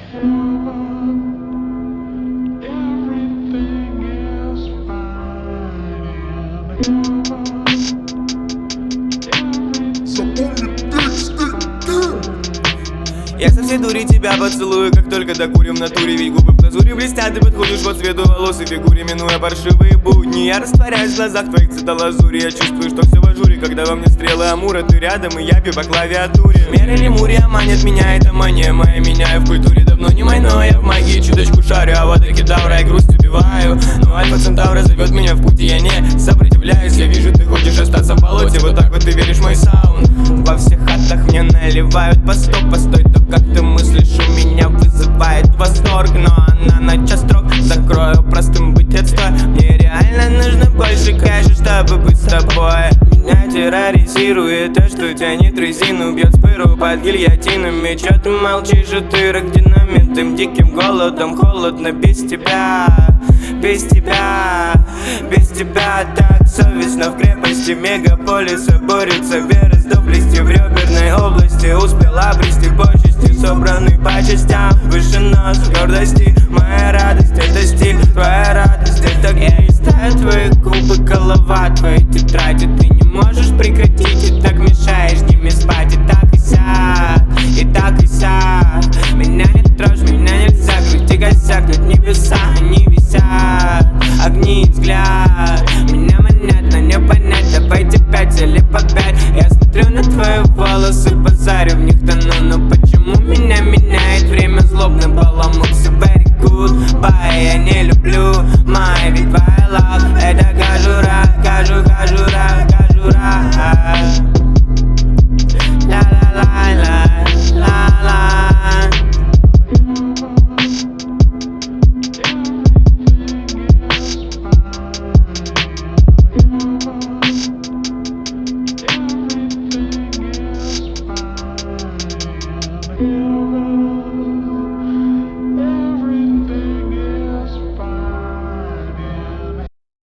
Я со всей дури тебя поцелую, как только докурим в натуре. Ведь губы в глазури блестят, ты подходишь по цвету волос и фигуре. Минуя паршивые будни, я растворяюсь в глазах твоих цветолазури. Я чувствую, что все в ажуре, когда во мне стрелы Амура. Ты рядом, и я пью по клавиатуре. Мера Лемурия манит меня, это мания моя. Меняю в культуре, давно не мой, но я в магии чуточку шарю. А вот кедавра и грусть убиваю. Но Альфа Центавра зовет меня в путь, и я не сопротивляюсь. Я вижу, ты хочешь остаться в болоте, вот так вот ты веришь в мой саунд. Во всех хатах мне наливают по 100, постой. Как ты мыслишь, у меня вызывает восторг. Но она на час строк, закрою простым быть отстой. Мне реально нужно больше кэша, чтобы быть с тобой. Меня терроризирует то, что тянет резину, бьет спыру под гильотинами. Чё ты молчишь, утырок динамитным диким голодом. Холодно без тебя, без тебя, без тебя. Так совестно в крепости мегаполиса. Борется вера с доблести в реберной области. Успела обрести почести, собранный по частям. Выше нас гордости, моя радость это стиль. Твоя радость это гей. Ставят твои губы, голова, твои тетради.